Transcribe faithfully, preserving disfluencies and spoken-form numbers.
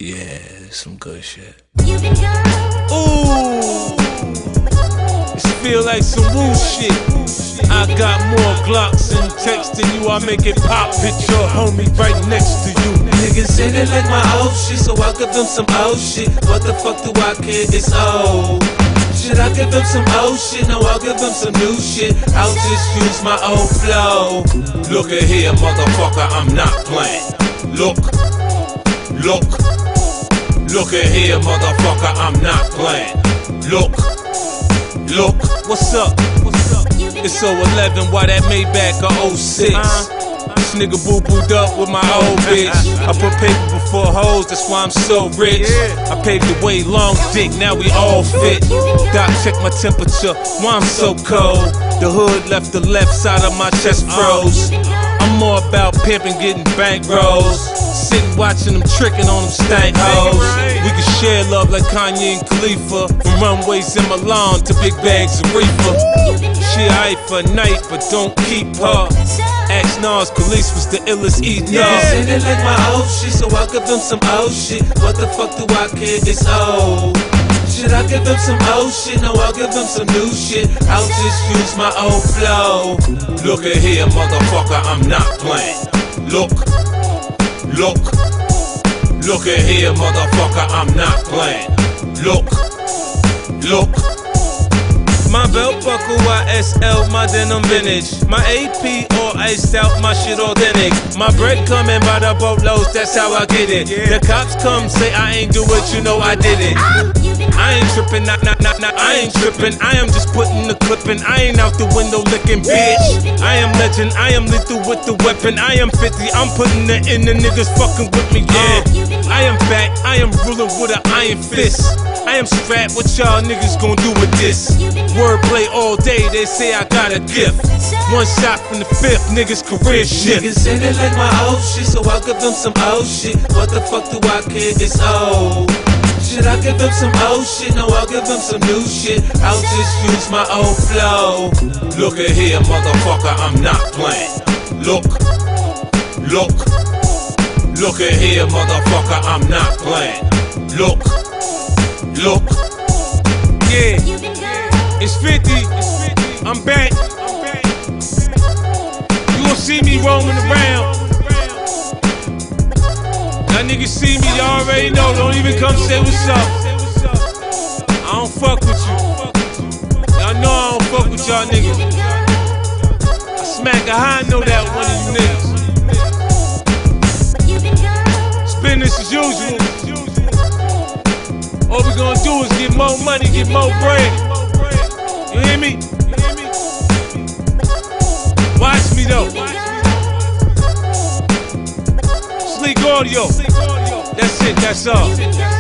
Yeah, some good shit. Ooh, this feel like some woo shit. I got more Glocks and text than you. I make it pop. Picture homie right next to you. Niggas say they like my old shit, so I give them some old shit. What the fuck do I care? It's old. Should I give them some old shit? No, I'll give them some new shit. I'll just use my old flow. Look at here, motherfucker, I'm not playing. Look, look, look at here, motherfucker, I'm not playing. Look, look. What's up? What's up? It's oh eleven, why that Maybach a oh six? Uh-huh. This nigga boo-booed up with my old bitch. I put paper before hoes, that's why I'm so rich. I paved the way, long dick, now we all fit. Doc, check my temperature, why I'm so cold. The hood left the left side of my chest froze. I'm more about pimping, getting bankrolls. Sitting watching them tricking on them stank hoes. We can share love like Kanye and Khalifa. From runways in Milan to big bags of reefer. She aight for a night, but don't keep her. Ask Nas, Khalees was the illest eating up. Niggas say they like my old shit, so I'll give them some old shit. What the fuck do I care? It's old. Should I give them some old shit? No, I'll give them some new shit. I'll just use my old flow. Look at here, motherfucker, I'm not playing. Look, look, look at here, motherfucker, I'm not playing. Look, look. My belt buckle, Y S L, my denim vintage. My A P all iced out, my shit authentic. My bread coming by the boatloads, that's how I get it. The cops come, say I ain't do it, you know I did it. I ain't trippin', nah, nah, nah, nah, I ain't trippin'. I am just putting the clip in, I ain't out the window licking, bitch. I am legend, I am lethal with the weapon. I am fifty, I'm putting it in, the niggas fucking with me, yeah. I am back, I am ruling with an iron fist. I am strapped, what y'all niggas gon' do with this? Wordplay all day, they say I got a gift. One shot from the fifth, niggas career shit. Niggas say they like my old shit, so I'll give them some old shit. What the fuck do I care? It's old. Should I give them some old shit? No, I'll give them some new shit. I'll just use my old flow. Look at here, motherfucker, I'm not playing. Look, look, look at here, motherfucker, I'm not playing. Look, look. Yeah, it's fifty, I'm back. You gon' see me roaming around. Y'all niggas see me, y'all already know. Don't even come say what's up. I don't fuck with you. Y'all know I don't fuck with y'all niggas. I smack a high, know that one of you niggas. It's business as usual. All we gonna do is get more money, get more bread. You hear me? Watch me though. Sleek audio. That's it, that's all.